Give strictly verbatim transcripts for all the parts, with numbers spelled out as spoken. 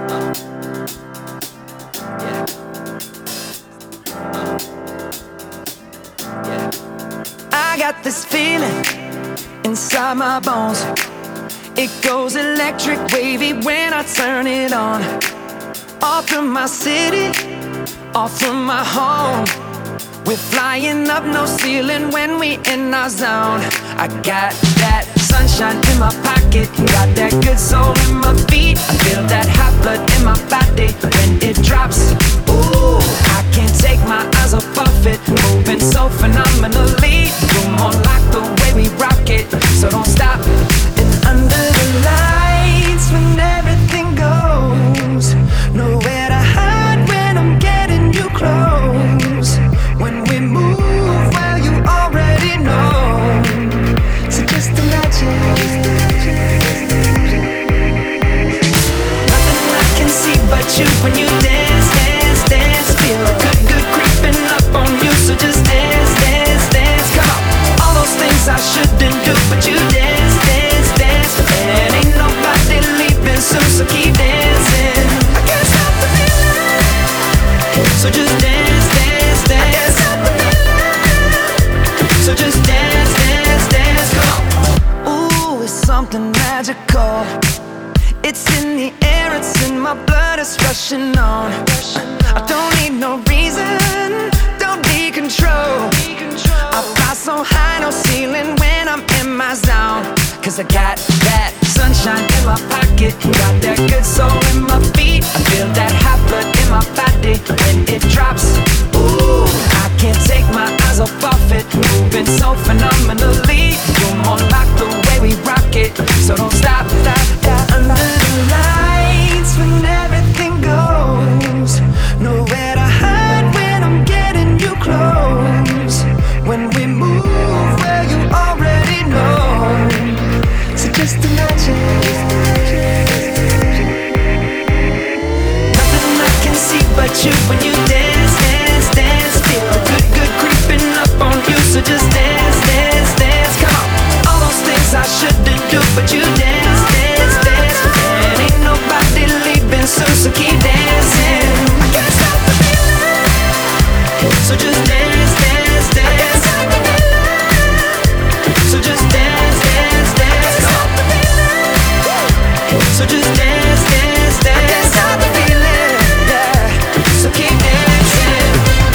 I got this feeling inside my bones. It goes electric wavy when I turn it on. Off from my city, off from my home. We're flying up, no ceiling when we in our zone. I got that sunshine in my pocket, got that good soul in my feet. I feel that hot blood in my body when it drops. Ooh, I can't take my eyes off of it, moving so phenomenally. You're more like the way we rock it, so don't stop. And under the lights, when everything goes, nowhere to hide when I'm getting you close. When we move, well, you already know. So just imagine. Nothing I can see but you when you dance, dance, dance. Feel good, good creeping up on you. So just dance, dance, dance. Come on. All those things I shouldn't do, but you dance, dance, dance. And ain't nobody leaving soon, so keep dancing. I can't stop the feeling. So just dance, dance, dance. So just dance, dance, dance, come on. Ooh, it's something magical. It's in the air, it's in my blood, it's rushing on. I don't need no reason, don't need control. I fly so high, no ceiling when I'm in my zone. Cause I got that sunshine in my pocket, got that good soul in my feet. I feel that hot blood in my body when it drops. Ooh, I can't take my eyes off of it, moving so phenomenally. You're more like the way we rock it, so don't stop, stop, stop. Under the lights when everything goes, nowhere to hide when I'm getting you close. When we move, well, you already know. So just imagine. Nothing I can see but you when you dance, dance, dance. Feel good, good creeping up on you. So just dance, dance, dance. Come on. All those things I shouldn't do, but you dance, dance, dance. And ain't nobody leaving soon, so keep dancing. I can't stop the feeling. So just dance, dance, dance. So just dance, dance, dance. Come on. So just dance, dance, dance. I can't stop the feeling, yeah. So keep dancing.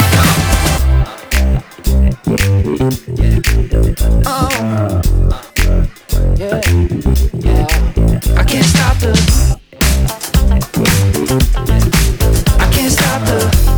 Oh, yeah, yeah. I can't stop the. I can't stop the.